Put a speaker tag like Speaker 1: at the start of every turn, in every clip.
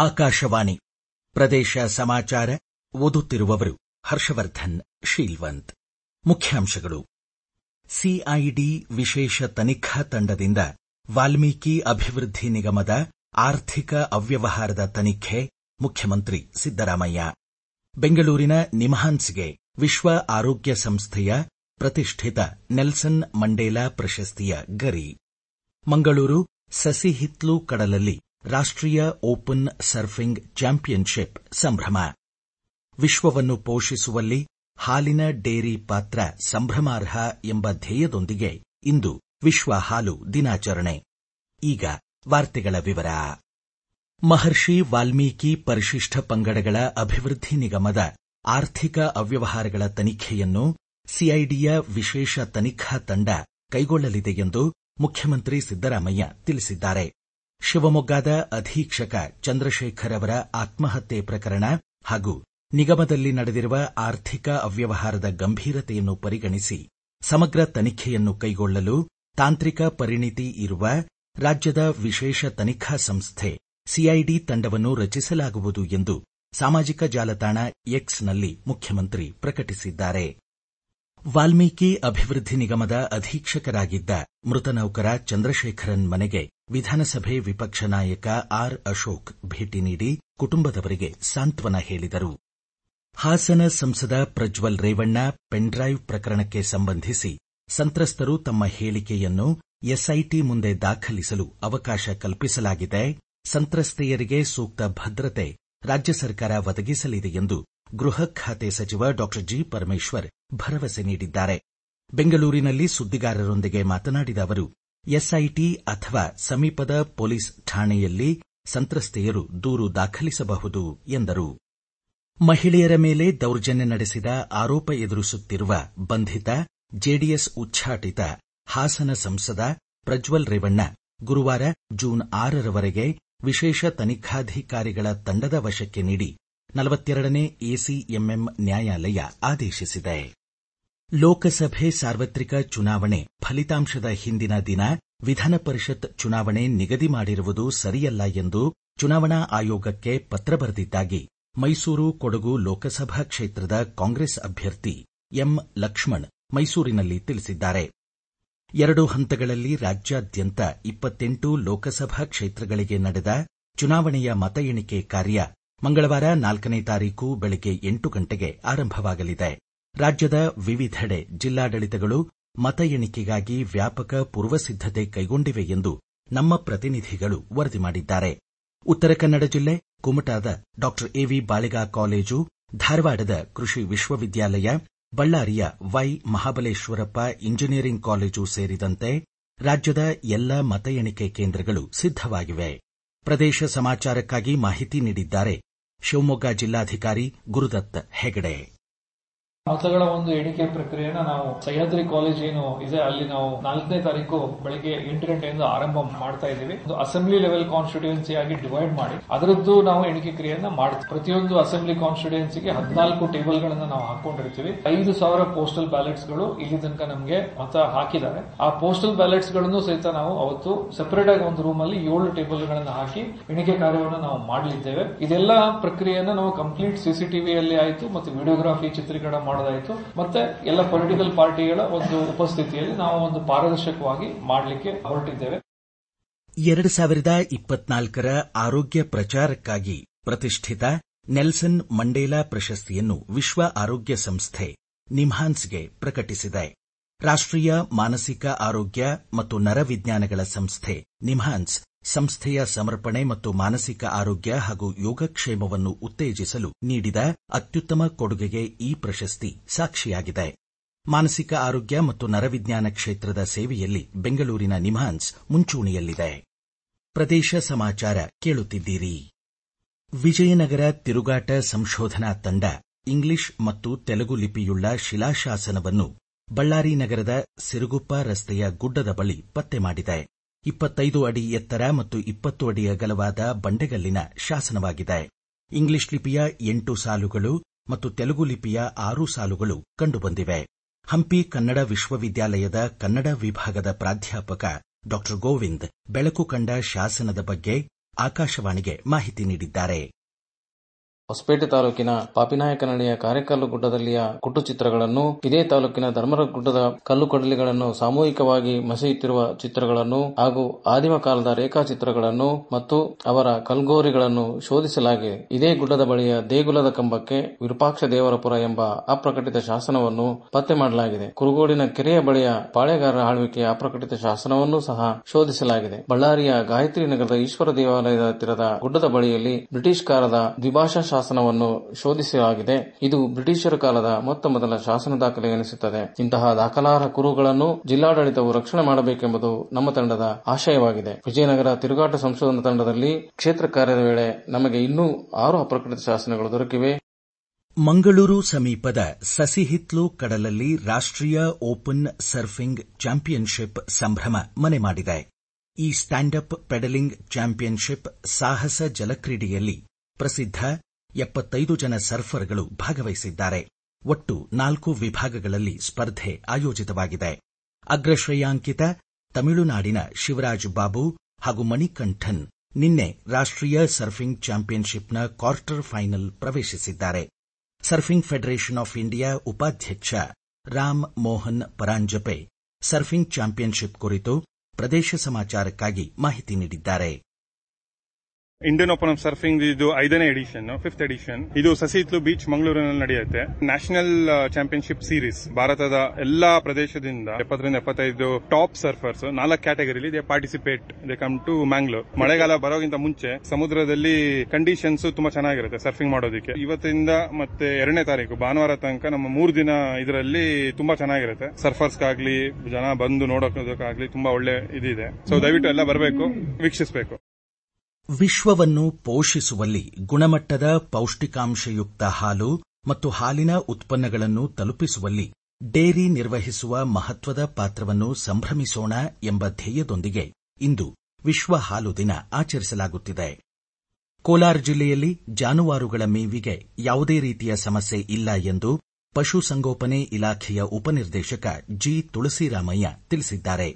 Speaker 1: ಆಕಾಶವಾಣಿ ಪ್ರದೇಶ ಸಮಾಚಾರ ಓದುತ್ತಿರುವವರು ಹರ್ಷವರ್ಧನ್ ಶೀಲ್ವಂತ್. ಮುಖ್ಯಾಂಶಗಳು. ಸಿಐಡಿ ವಿಶೇಷ ತನಿಖಾ ತಂಡದಿಂದ ವಾಲ್ಮೀಕಿ ಅಭಿವೃದ್ಧಿ ನಿಗಮದ ಆರ್ಥಿಕ ಅವ್ಯವಹಾರದ ತನಿಖೆ, ಮುಖ್ಯಮಂತ್ರಿ ಸಿದ್ದರಾಮಯ್ಯ. ಬೆಂಗಳೂರಿನ ನಿಮ್ಹಾನ್ಸ್ಗೆ ವಿಶ್ವ ಆರೋಗ್ಯ ಸಂಸ್ಥೆಯ ಪ್ರತಿಷ್ಠಿತ ನೆಲ್ಸನ್ ಮಂಡೇಲಾ ಪ್ರಶಸ್ತಿಯ ಗರಿ. ಮಂಗಳೂರು ಸಸಿಹಿತ್ಲು ಕಡಲಲ್ಲಿ ರಾಷ್ಟ್ರೀಯ ಓಪನ್ ಸರ್ಫಿಂಗ್ ಚಾಂಪಿಯನ್ಶಿಪ್ ಸಂಭ್ರಮ. ವಿಶ್ವವನ್ನು ಪೋಷಿಸುವಲ್ಲಿ ಹಾಲಿನ ಡೇರಿ ಪಾತ್ರ ಸಂಭ್ರಮಾರ್ಹ ಎಂಬ ಧ್ಯೇಯದೊಂದಿಗೆ ಇಂದು ವಿಶ್ವ ಹಾಲು ದಿನಾಚರಣೆ. ಈಗ ವಾರ್ತೆಗಳ ವಿವರ. ಮಹರ್ಷಿ ವಾಲ್ಮೀಕಿ ಪರಿಶಿಷ್ಟ ಪಂಗಡಗಳ ಅಭಿವೃದ್ಧಿ ನಿಗಮದ ಆರ್ಥಿಕ ಅವ್ಯವಹಾರಗಳ ತನಿಖೆಯನ್ನು ಸಿಐಡಿಯ ವಿಶೇಷ ತನಿಖಾ ತಂಡ ಕೈಗೊಳ್ಳಲಿದೆ ಎಂದು ಮುಖ್ಯಮಂತ್ರಿ ಸಿದ್ದರಾಮಯ್ಯ ತಿಳಿಸಿದ್ದಾರೆ. ಶಿವಮೊಗ್ಗದ ಅಧೀಕ್ಷಕ ಚಂದ್ರಶೇಖರ್ ಅವರ ಆತ್ಮಹತ್ಯೆ ಪ್ರಕರಣ ಹಾಗೂ ನಿಗಮದಲ್ಲಿ ನಡೆದಿರುವ ಆರ್ಥಿಕ ಅವ್ಯವಹಾರದ ಗಂಭೀರತೆಯನ್ನು ಪರಿಗಣಿಸಿ ಸಮಗ್ರ ತನಿಖೆಯನ್ನು ಕೈಗೊಳ್ಳಲು ತಾಂತ್ರಿಕ ಪರಿಣಿತಿ ಇರುವ ರಾಜ್ಯದ ವಿಶೇಷ ತನಿಖಾ ಸಂಸ್ಥೆ ಸಿಐಡಿ ತಂಡವನ್ನು ರಚಿಸಲಾಗುವುದು ಎಂದು ಸಾಮಾಜಿಕ ಜಾಲತಾಣ ಎಕ್ಸ್ನಲ್ಲಿ ಮುಖ್ಯಮಂತ್ರಿ ಪ್ರಕಟಿಸಿದ್ದಾರೆ. ವಾಲ್ಮೀಕಿ ಅಭಿವೃದ್ಧಿ ನಿಗಮದ ಅಧೀಕ್ಷಕರಾಗಿದ್ದ ಮೃತ ನೌಕರ ಚಂದ್ರಶೇಖರನ್ ಮನೆಗೆ ವಿಧಾನಸಭೆ ವಿಪಕ್ಷ ನಾಯಕ ಆರ್ ಅಶೋಕ್ ಭೇಟಿ ನೀಡಿ ಕುಟುಂಬದವರಿಗೆ ಸಾಂತ್ವನ ಹೇಳಿದರು. ಹಾಸನ ಸಂಸದ ಪ್ರಜ್ವಲ್ ರೇವಣ್ಣ ಪೆನ್ಡ್ರೈವ್ ಪ್ರಕರಣಕ್ಕೆ ಸಂಬಂಧಿಸಿ ಸಂತ್ರಸ್ತರು ತಮ್ಮ ಹೇಳಿಕೆಯನ್ನು ಎಸ್ಐಟಿ ಮುಂದೆ ದಾಖಲಿಸಲು ಅವಕಾಶ ಕಲ್ಪಿಸಲಾಗಿದೆ. ಸಂತ್ರಸ್ತೆಯರಿಗೆ ಸೂಕ್ತ ಭದ್ರತೆ ರಾಜ್ಯ ಸರ್ಕಾರ ಒದಗಿಸಲಿದೆ ಎಂದು ಗೃಹ ಖಾತೆ ಸಚಿವ ಡಾ ಜಿ. ಪರಮೇಶ್ವರ್ ಭರವಸೆ ನೀಡಿದ್ದಾರೆ. ಬೆಂಗಳೂರಿನಲ್ಲಿ ಸುದ್ದಿಗಾರರೊಂದಿಗೆ ಮಾತನಾಡಿದ ಅವರು, ಎಸ್ಐಟಿ ಅಥವಾ ಸಮೀಪದ ಪೊಲೀಸ್ ಠಾಣೆಯಲ್ಲಿ ಸಂತ್ರಸ್ತೆಯರು ದೂರು ದಾಖಲಿಸಬಹುದು ಎಂದರು. ಮಹಿಳೆಯರ ಮೇಲೆ ದೌರ್ಜನ್ಯ ನಡೆಸಿದ ಆರೋಪ ಎದುರಿಸುತ್ತಿರುವ ಬಂಧಿತ ಜೆಡಿಎಸ್ ಉಚ್ಚಾಟಿತ ಹಾಸನ ಸಂಸದ ಪ್ರಜ್ವಲ್ ರೇವಣ್ಣ ಗುರುವಾರ ಜೂನ್ 6ರವರೆಗೆ ವಿಶೇಷ ತನಿಖಾಧಿಕಾರಿಗಳ ತಂಡದ ವಶಕ್ಕೆ ನೀಡಿ 42ನೇ ಎಸಿಎಂಎಂ ನ್ಯಾಯಾಲಯ ಆದೇಶಿಸಿದೆ. ಲೋಕಸಭೆ ಸಾರ್ವತ್ರಿಕ ಚುನಾವಣೆ ಫಲಿತಾಂಶದ ಹಿಂದಿನ ದಿನ ವಿಧಾನ ಪರಿಷತ್ ಚುನಾವಣೆ ನಿಗದಿ ಮಾಡಿರುವುದು ಸರಿಯಲ್ಲ ಎಂದು ಚುನಾವಣಾ ಆಯೋಗಕ್ಕೆ ಪತ್ರ ಬರೆದಿದ್ದಾಗಿ ಮೈಸೂರು ಕೊಡಗು ಲೋಕಸಭಾ ಕ್ಷೇತ್ರದ ಕಾಂಗ್ರೆಸ್ ಅಭ್ಯರ್ಥಿ ಎಂ ಲಕ್ಷ್ಮಣ್ ಮೈಸೂರಿನಲ್ಲಿ ತಿಳಿಸಿದ್ದಾರೆ. 2 ಹಂತಗಳಲ್ಲಿ ರಾಜ್ಯಾದ್ಯಂತ 28 ಲೋಕಸಭಾ ಕ್ಷೇತ್ರಗಳಿಗೆ ನಡೆದ ಚುನಾವಣೆಯ ಮತ ಎಣಿಕೆ ಕಾರ್ಯ ಮಂಗಳವಾರ 4ನೇ ತಾರೀಕು ಬೆಳಗ್ಗೆ 8 ಗಂಟೆಗೆ ಆರಂಭವಾಗಲಿದೆ. ರಾಜ್ಯದ ವಿವಿಧೆಡೆ ಜಿಲ್ಲಾಡಳಿತಗಳು ಮತ ಎಣಿಕೆಗಾಗಿ ವ್ಯಾಪಕ ಪೂರ್ವಸಿದ್ದತೆ ಕೈಗೊಂಡಿವೆ ಎಂದು ನಮ್ಮ ಪ್ರತಿನಿಧಿಗಳು ವರದಿ ಮಾಡಿದ್ದಾರೆ. ಉತ್ತರ ಕನ್ನಡ ಜಿಲ್ಲೆ ಕುಮಟಾದ ಡಾ ಎವಿ ಬಾಳಿಗಾ ಕಾಲೇಜು, ಧಾರವಾಡದ ಕೃಷಿ ವಿಶ್ವವಿದ್ಯಾಲಯ, ಬಳ್ಳಾರಿಯ ವೈ ಮಹಾಬಲೇಶ್ವರಪ್ಪ ಇಂಜಿನಿಯರಿಂಗ್ ಕಾಲೇಜು ಸೇರಿದಂತೆ ರಾಜ್ಯದ ಎಲ್ಲ ಮತ ಎಣಿಕೆ ಕೇಂದ್ರಗಳು ಸಿದ್ದವಾಗಿವೆ. ಪ್ರದೇಶ ಸಮಾಚಾರಕ್ಕಾಗಿ ಮಾಹಿತಿ ನೀಡಿದ್ದಾರೆ ಶಿವಮೊಗ್ಗ ಜಿಲ್ಲಾಧಿಕಾರಿ ಗುರುದತ್ ಹೆಗಡೆ.
Speaker 2: ಮತಗಳ ಒಂದು ಎಣಿಕೆ ಪ್ರಕ್ರಿಯೆನ ನಾವು ಸಹ್ಯಾದ್ರಿ ಕಾಲೇಜ್ ಏನು ಇದೆ ಅಲ್ಲಿ ನಾವು 4ನೇ ತಾರೀಕು ಬೆಳಗ್ಗೆ 8 ಗಂಟೆಯಿಂದ ಆರಂಭ ಮಾಡ್ತಾ ಇದ್ದೀವಿ. ಒಂದು ಅಸೆಂಬ್ಲಿ ಲೆವೆಲ್ ಕಾನ್ಸ್ಟಿಟ್ಯೂಯೆನ್ಸಿ ಆಗಿ ಡಿವೈಡ್ ಮಾಡಿ ಅದರದ್ದು ನಾವು ಎಣಿಕೆ ಕ್ರಿಯೆಯನ್ನ ಮಾಡ್ತೀವಿ. ಪ್ರತಿಯೊಂದು ಅಸೆಂಬ್ಲಿ ಕಾನ್ಸ್ಟಿಟ್ಯೂಯೆನ್ಸಿಗೆ 14 ಟೇಬಲ್ ಗಳನ್ನ ನಾವು ಹಾಕೊಂಡಿರ್ತೀವಿ. 5,000 ಪೋಸ್ಟಲ್ ಬ್ಯಾಲೆಟ್ಸ್ ಗಳು ಇಲ್ಲಿ ತನಕ ನಮಗೆ ಮತ ಹಾಕಿದ್ದಾರೆ. ಆ ಪೋಸ್ಟಲ್ ಬ್ಯಾಲೆಟ್ಸ್ ಗಳನ್ನು ಸಹಿತ ನಾವು ಅವತ್ತು ಸೆಪರೇಟ್ ಆಗಿ ಒಂದು ರೂಮ್ ಅಲ್ಲಿ 7 ಟೇಬಲ್ ಗಳನ್ನ ಹಾಕಿ ಎಣಿಕೆ ಕಾರ್ಯವನ್ನು ನಾವು ಮಾಡಲಿದ್ದೇವೆ. ಇದೆಲ್ಲ ಪ್ರಕ್ರಿಯೆಯನ್ನ ನಾವು ಕಂಪ್ಲೀಟ್ ಸಿಸಿಟಿವಿಯಲ್ಲಿ ಆಯಿತು ಮತ್ತು ವಿಡಿಯೋಗ್ರಾಫಿ ಚಿತ್ರೀಕರಣ ಮಾಡೋದಾಯಿತು ಮತ್ತೆ ಎಲ್ಲ ಪೊಲಿಟಿಕಲ್ ಪಾರ್ಟಿಗಳ ಒಂದು ಉಪಸ್ಥಿತಿಯಲ್ಲಿ ನಾವು ಒಂದು ಪಾರದರ್ಶಕವಾಗಿ ಮಾಡಲಿಕ್ಕೆ ಹೊರಟಿದ್ದೇವೆ.
Speaker 1: 2024ರ ಆರೋಗ್ಯ ಪ್ರಚಾರಕ್ಕಾಗಿ ಪ್ರತಿಷ್ಠಿತ ನೆಲ್ಸನ್ ಮಂಡೇಲಾ ಪ್ರಶಸ್ತಿಯನ್ನು ವಿಶ್ವ ಆರೋಗ್ಯ ಸಂಸ್ಥೆ ನಿಮ್ಹಾನ್ಸ್ಗೆ ಪ್ರಕಟಿಸಿದೆ. ರಾಷ್ಟ್ರೀಯ ಮಾನಸಿಕ ಆರೋಗ್ಯ ಮತ್ತು ನರವಿಜ್ಞಾನಗಳ ಸಂಸ್ಥೆ ನಿಮ್ಹಾನ್ಸ್ ಸಂಸ್ಥೆಯ ಸಮರ್ಪಣೆ ಮತ್ತು ಮಾನಸಿಕ ಆರೋಗ್ಯ ಹಾಗೂ ಯೋಗಕ್ಷೇಮವನ್ನು ಉತ್ತೇಜಿಸಲು ನೀಡಿದ ಅತ್ಯುತ್ತಮ ಕೊಡುಗೆಗೆ ಈ ಪ್ರಶಸ್ತಿ ಸಾಕ್ಷಿಯಾಗಿದೆ. ಮಾನಸಿಕ ಆರೋಗ್ಯ ಮತ್ತು ನರವಿಜ್ಞಾನ ಕ್ಷೇತ್ರದ ಸೇವೆಯಲ್ಲಿ ಬೆಂಗಳೂರಿನ ನಿಮ್ಹಾನ್ಸ್ ಮುಂಚೂಣಿಯಲ್ಲಿದೆ. ಪ್ರದೇಶ ಸಮಾಚಾರ ಕೇಳುತ್ತಿದ್ದೀರಿ. ವಿಜಯನಗರ ತಿರುಗಾಟ ಸಂಶೋಧನಾ ತಂಡ ಇಂಗ್ಲಿಷ್ ಮತ್ತು ತೆಲುಗು ಲಿಪಿಯುಳ್ಳ ಶಿಲಾಶಾಸನವನ್ನು ಬಳ್ಳಾರಿ ನಗರದ ಸಿರುಗುಪ್ಪ ರಸ್ತೆಯ ಗುಡ್ಡದ ಬಳಿ ಪತ್ತೆ ಮಾಡಿದೆ. 25 ಅಡಿ ಎತ್ತರ ಮತ್ತು 20 ಅಡಿ ಅಗಲವಾದ ಬಂಡೆಗಲ್ಲಿನ ಶಾಸನವಾಗಿದೆ. ಇಂಗ್ಲಿಷ್ ಲಿಪಿಯ 8 ಸಾಲುಗಳು ಮತ್ತು ತೆಲುಗು ಲಿಪಿಯ 6 ಸಾಲುಗಳು ಕಂಡುಬಂದಿವೆ. ಹಂಪಿ ಕನ್ನಡ ವಿಶ್ವವಿದ್ಯಾಲಯದ ಕನ್ನಡ ವಿಭಾಗದ ಪ್ರಾಧ್ಯಾಪಕ ಡಾ ಗೋವಿಂದ್ ಬೆಳಕು ಕಂಡ ಶಾಸನದ ಬಗ್ಗೆ ಆಕಾಶವಾಣಿಗೆ ಮಾಹಿತಿ ನೀಡಿದ್ದಾರೆ.
Speaker 3: ಹೊಸಪೇಟೆ ತಾಲೂಕಿನ ಪಾಪಿನಾಯಕನಹಳ್ಳಿಯ ಕಾರೆಕಲ್ಲು ಗುಡ್ಡದಲ್ಲಿಯ ಕುಟ್ಟು ಚಿತ್ರಗಳನ್ನು, ಇದೇ ತಾಲೂಕಿನ ಧರ್ಮರ ಗುಡ್ಡದ ಕಲ್ಲು ಕಡಲಿಗಳನ್ನು ಸಾಮೂಹಿಕವಾಗಿ ಮಸೆಯುತ್ತಿರುವ ಚಿತ್ರಗಳನ್ನು ಹಾಗೂ ಆದಿಮ ಕಾಲದ ರೇಖಾಚಿತ್ರಗಳನ್ನು ಮತ್ತು ಅವರ ಕಲ್ಗೋರಿಗಳನ್ನು ಶೋಧಿಸಲಾಗಿದೆ. ಇದೇ ಗುಡ್ಡದ ಬಳಿಯ ದೇಗುಲದ ಕಂಬಕ್ಕೆ ವಿರೂಪಾಕ್ಷ ದೇವರಪುರ ಎಂಬ ಅಪ್ರಕಟಿತ ಶಾಸನವನ್ನು ಪತ್ತೆ ಮಾಡಲಾಗಿದೆ. ಕುರುಗೋಡಿನ ಕೆರೆಯ ಬಳಿಯ ಪಾಳೆಗಾರರ ಆಳ್ವಿಕೆಯ ಅಪ್ರಕಟಿತ ಶಾಸನವನ್ನು ಸಹ ಶೋಧಿಸಲಾಗಿದೆ. ಬಳ್ಳಾರಿಯ ಗಾಯತ್ರಿ ನಗರದ ಈಶ್ವರ ದೇವಾಲಯದ ಹತ್ತಿರದ ಗುಡ್ಡದ ಬಳಿಯಲ್ಲಿ ಬ್ರಿಟಿಷ್ ಕಾಲದ ದ್ವಿಭಾಷಾ ಶಾಸನವನ್ನು ಶೋಧಿಸಲಾಗಿದೆ. ಇದು ಬ್ರಿಟಿಷರ ಕಾಲದ ಮೊತ್ತ ಶಾಸನ ದಾಖಲೆ ಎನಿಸುತ್ತದೆ. ಇಂತಹ ದಾಖಲಾರ್ಹ ಕುರುಹುಗಳನ್ನು ಜಿಲ್ಲಾಡಳಿತವು ರಕ್ಷಣೆ ಮಾಡಬೇಕೆಂಬುದು ನಮ್ಮ ತಂಡದ ಆಶಯವಾಗಿದೆ. ವಿಜಯನಗರ ತಿರುಗಾಟ ಸಂಶೋಧನಾ ತಂಡದಲ್ಲಿ ಕ್ಷೇತ್ರ ಕಾರ್ಯದ ವೇಳೆ ನಮಗೆ ಇನ್ನೂ 6 ಅಪ್ರಕಟಿತ ಶಾಸನಗಳು ದೊರಕಿವೆ.
Speaker 1: ಮಂಗಳೂರು ಸಮೀಪದ ಸಸಿಹಿತ್ಲು ಕಡಲಲ್ಲಿ ರಾಷ್ಟ್ರೀಯ ಓಪನ್ ಸರ್ಫಿಂಗ್ ಚಾಂಪಿಯನ್ಶಿಪ್ ಸಂಭ್ರಮ ಮನೆ ಮಾಡಿದೆ. ಈ ಸ್ಟ್ಯಾಂಡ್ ಅಪ್ ಪೆಡಲಿಂಗ್ ಚಾಂಪಿಯನ್ಶಿಪ್ ಸಾಹಸ ಜಲಕ್ರೀಡೆಯಲ್ಲಿ ಪ್ರಸಿದ್ಧ 75 ಜನ ಸರ್ಫರ್ಗಳು ಭಾಗವಹಿಸಿದ್ದಾರೆ. ಒಟ್ಟು 4 ವಿಭಾಗಗಳಲ್ಲಿ ಸ್ಪರ್ಧೆ ಆಯೋಜಿತವಾಗಿದೆ. ಅಗ್ರಶ್ರೇಯಾಂಕಿತ ತಮಿಳುನಾಡಿನ ಶಿವರಾಜ್ ಬಾಬು ಹಾಗೂ ಮಣಿಕಂಠನ್ ನಿನ್ನೆ ರಾಷ್ಟ್ರೀಯ ಸರ್ಫಿಂಗ್ ಚಾಂಪಿಯನ್ಶಿಪ್ನ ಕ್ವಾರ್ಟರ್ ಫೈನಲ್ ಪ್ರವೇಶಿಸಿದ್ದಾರೆ. ಸರ್ಫಿಂಗ್ ಫೆಡರೇಷನ್ ಆಫ್ ಇಂಡಿಯಾ ಉಪಾಧ್ಯಕ್ಷ ರಾಮ್ ಮೋಹನ್ ಪರಾಂಜಪೆ ಸರ್ಫಿಂಗ್ ಚಾಂಪಿಯನ್ಶಿಪ್ ಕುರಿತು ಪ್ರದೇಶ ಸಮಾಚಾರಕ್ಕಾಗಿ ಮಾಹಿತಿ ನೀಡಿದ್ದಾರೆ.
Speaker 4: ಇಂಡಿಯನ್ ಓಪನ್ ಆಫ್ ಸರ್ಫಿಂಗ್ ಇದು 5ನೇ ಎಡಿಷನ್, 5th ಎಡಿಷನ್. ಇದು ಸಸಿಹಿತ್ಲು ಬೀಚ್ ಮಂಗಳೂರಿನಲ್ಲಿ ನಡೆಯುತ್ತೆ. National championship series. ಭಾರತದ ಎಲ್ಲಾ ಪ್ರದೇಶದಿಂದ 70-75 ಟಾಪ್ ಸರ್ಫರ್ಸ್ 4 ಕ್ಯಾಟಗರಿಲಿ they participate. They come to Mangalore. ಮಳೆಗಾಲ ಬರೋಕ್ಕಿಂತ ಮುಂಚೆ ಸಮುದ್ರದಲ್ಲಿ ಕಂಡೀಷನ್ಸ್ ತುಂಬಾ ಚೆನ್ನಾಗಿರುತ್ತೆ ಸರ್ಫಿಂಗ್ ಮಾಡೋದಕ್ಕೆ. ಇವತ್ತಿಂದ ಮತ್ತೆ 2ನೇ ತಾರೀಕು ಭಾನುವಾರ ತನಕ ನಮ್ಮ 3 ದಿನ ಇದರಲ್ಲಿ ತುಂಬಾ ಚೆನ್ನಾಗಿರುತ್ತೆ. ಸರ್ಫರ್ಸ್ಗಾಗ್ಲಿ ಜನ ಬಂದು ನೋಡೋದಕ್ಕಾಗ್ಲಿ ತುಂಬಾ ಒಳ್ಳೆ ಇದಿದೆ. ಸೊ ದಯವಿಟ್ಟು ಎಲ್ಲ ಬರಬೇಕು, ವೀಕ್ಷಿಸಬೇಕು.
Speaker 1: ವಿಶ್ವವನ್ನು ಪೋಷಿಸುವಲ್ಲಿ ಗುಣಮಟ್ಟದ ಪೌಷ್ಟಿಕಾಂಶಯುಕ್ತ ಹಾಲು ಮತ್ತು ಹಾಲಿನ ಉತ್ಪನ್ನಗಳನ್ನು ತಲುಪಿಸುವಲ್ಲಿ ಡೇರಿ ನಿರ್ವಹಿಸುವ ಮಹತ್ವದ ಪಾತ್ರವನ್ನು ಸಂಭ್ರಮಿಸೋಣ ಎಂಬ ಧ್ಯೇಯದೊಂದಿಗೆ ಇಂದು ವಿಶ್ವ ಹಾಲು ದಿನ ಆಚರಿಸಲಾಗುತ್ತಿದೆ. ಕೋಲಾರ ಜಿಲ್ಲೆಯಲ್ಲಿ ಜಾನುವಾರುಗಳ ಮೇವಿಗೆ ಯಾವುದೇ ರೀತಿಯ ಸಮಸ್ಯೆ ಇಲ್ಲ ಎಂದು ಪಶುಸಂಗೋಪನೆ ಇಲಾಖೆಯ ಉಪನಿರ್ದೇಶಕ ಜಿ ತುಳಸಿರಾಮಯ್ಯ ತಿಳಿಸಿದ್ದಾರೆ.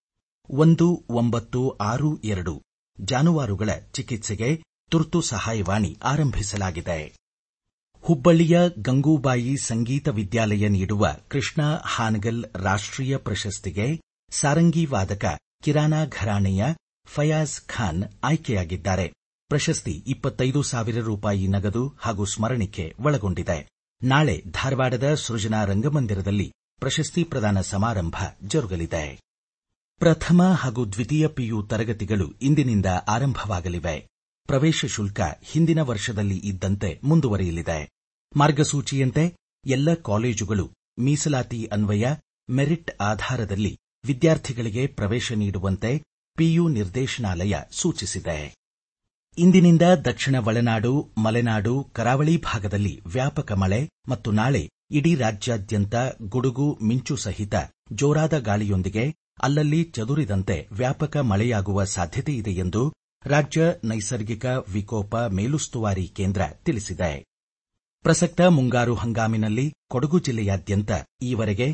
Speaker 1: 1962 ಜಾನುವಾರುಗಳ ಚಿಕಿತ್ಸೆಗೆ ತುರ್ತು ಸಹಾಯವಾಣಿ ಆರಂಭಿಸಲಾಗಿದೆ. ಹುಬ್ಬಳ್ಳಿಯ ಗಂಗೂಬಾಯಿ ಸಂಗೀತ ವಿದ್ಯಾಲಯ ನೀಡುವ ಕೃಷ್ಣ ಹಾನಗಲ್ ರಾಷ್ಟ್ರೀಯ ಪ್ರಶಸ್ತಿಗೆ ಸಾರಂಗಿ ವಾದಕ ಕಿರಾನಾ ಘರಾಣೆಯ ಫಯಾಜ್ ಖಾನ್ ಆಯ್ಕೆಯಾಗಿದ್ದಾರೆ. ಪ್ರಶಸ್ತಿ 25,000 ರೂಪಾಯಿ ನಗದು ಹಾಗೂ ಸ್ಮರಣಿಕೆ ಒಳಗೊಂಡಿದೆ. ನಾಳೆ ಧಾರವಾಡದ ಸೃಜನಾ ರಂಗಮಂದಿರದಲ್ಲಿ ಪ್ರಶಸ್ತಿ ಪ್ರದಾನ ಸಮಾರಂಭ ಜರುಗಲಿದೆ. ಪ್ರಥಮ ಹಾಗೂ ದ್ವಿತೀಯ ಪಿಯು ತರಗತಿಗಳು ಇಂದಿನಿಂದ ಆರಂಭವಾಗಲಿವೆ. ಪ್ರವೇಶ ಶುಲ್ಕ ಹಿಂದಿನ ವರ್ಷದಲ್ಲಿ ಇದ್ದಂತೆ ಮುಂದುವರಿಯಲಿದೆ. ಮಾರ್ಗಸೂಚಿಯಂತೆ ಎಲ್ಲ ಕಾಲೇಜುಗಳು ಮೀಸಲಾತಿ ಅನ್ವಯ ಮೆರಿಟ್ ಆಧಾರದಲ್ಲಿ ವಿದ್ಯಾರ್ಥಿಗಳಿಗೆ ಪ್ರವೇಶ ನೀಡುವಂತೆ ಪಿಯು ನಿರ್ದೇಶನಾಲಯ ಸೂಚಿಸಿದೆ. ಇಂದಿನಿಂದ ದಕ್ಷಿಣ ಒಳನಾಡು, ಮಲೆನಾಡು, ಕರಾವಳಿ ಭಾಗದಲ್ಲಿ ವ್ಯಾಪಕ ಮಳೆ ಮತ್ತು ನಾಳೆ ಇಡೀ ರಾಜ್ಯಾದ್ಯಂತ ಗುಡುಗು ಮಿಂಚು ಸಹಿತ ಜೋರಾದ ಗಾಳಿಯೊಂದಿಗೆ ಅಲ್ಲಲ್ಲಿ ಚದುರಿದಂತೆ ವ್ಯಾಪಕ ಮಳೆಯಾಗುವ ಸಾಧ್ಯತೆಯಿದೆ ಎಂದು ರಾಜ್ಯ ನೈಸರ್ಗಿಕ ವಿಕೋಪ ಮೇಲುಸ್ತುವಾರಿ ಕೇಂದ್ರ ತಿಳಿಸಿದೆ. ಪ್ರಸಕ್ತ ಮುಂಗಾರು ಹಂಗಾಮಿನಲ್ಲಿ ಕೊಡಗು ಜಿಲ್ಲೆಯಾದ್ಯಂತ ಈವರೆಗೆ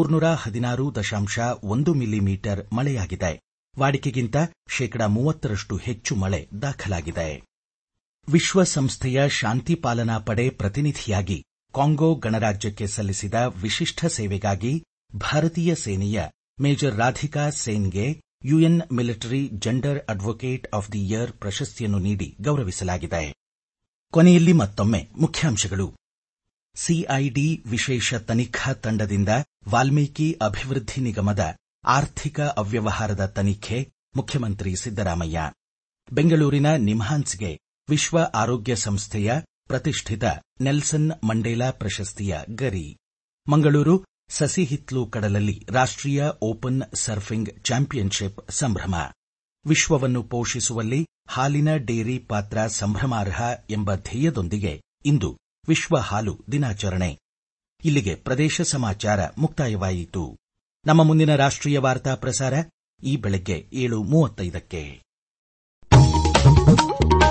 Speaker 1: 316.1 ಮಿಲಿಮೀಟರ್ ಮಳೆಯಾಗಿದೆ. ವಾಡಿಕೆಗಿಂತ 30% ಹೆಚ್ಚು ಮಳೆ ದಾಖಲಾಗಿದೆ. ವಿಶ್ವಸಂಸ್ಥೆಯ ಶಾಂತಿ ಪಾಲನಾ ಪಡೆ ಪ್ರತಿನಿಧಿಯಾಗಿ ಕಾಂಗೋ ಗಣರಾಜ್ಯಕ್ಕೆ ಸಲ್ಲಿಸಿದ ವಿಶಿಷ್ಟ ಸೇವೆಗಾಗಿ ಭಾರತೀಯ ಸೇನೆಯ ಮೇಜರ್ ರಾಧಿಕಾ ಸೇನ್ಗೆ UN military gender advocate of the year ಪ್ರಶಸ್ತಿಯನ್ನು ನೀಡಿ ಗೌರವಿಸಲಾಗಿದೆ. ಕೊನೆಯಲ್ಲಿ ಮತ್ತೊಮ್ಮೆ ಮುಖ್ಯಾಂಶಗಳು. ಸಿಐಡಿ ವಿಶೇಷ ತನಿಖಾ ತಂಡದಿಂದ ವಾಲ್ಮೀಕಿ ಅಭಿವೃದ್ಧಿ ನಿಗಮದ ಆರ್ಥಿಕ ಅವ್ಯವಹಾರದ ತನಿಖೆ, ಮುಖ್ಯಮಂತ್ರಿ ಸಿದ್ದರಾಮಯ್ಯ. ಬೆಂಗಳೂರಿನ ನಿಮ್ಹಾನ್ಸ್ಗೆ ವಿಶ್ವ ಆರೋಗ್ಯ ಸಂಸ್ಥೆಯ ಪ್ರತಿಷ್ಠಿತ ನೆಲ್ಸನ್ ಮಂಡೇಲಾ ಪ್ರಶಸ್ತಿಯ ಗರಿ. ಮಂಗಳೂರು ಸಸಿಹಿತ್ಲು ಕಡಲಲ್ಲಿ ರಾಷ್ಟ್ರೀಯ ಓಪನ್ ಸರ್ಫಿಂಗ್ ಚಾಂಪಿಯನ್ಶಿಪ್ ಸಂಭ್ರಮ. ವಿಶ್ವವನ್ನು ಪೋಷಿಸುವಲ್ಲಿ ಹಾಲಿನ ಡೇರಿ ಪಾತ್ರ ಸಂಭ್ರಮಾರ್ಹ ಎಂಬ ಧ್ಯೇಯದೊಂದಿಗೆ ಇಂದು ವಿಶ್ವ ಹಾಲು ದಿನಾಚರಣೆ. ಇಲ್ಲಿಗೆ ಪ್ರದೇಶ ಸಮಾಚಾರ ಮುಕ್ತಾಯವಾಯಿತು. ನಮ್ಮ ಮುಂದಿನ ರಾಷ್ಟ್ರೀಯ ವಾರ್ತಾ ಪ್ರಸಾರ ಈ ಬೆಳಗ್ಗೆ 7:35ಕ್ಕೆ.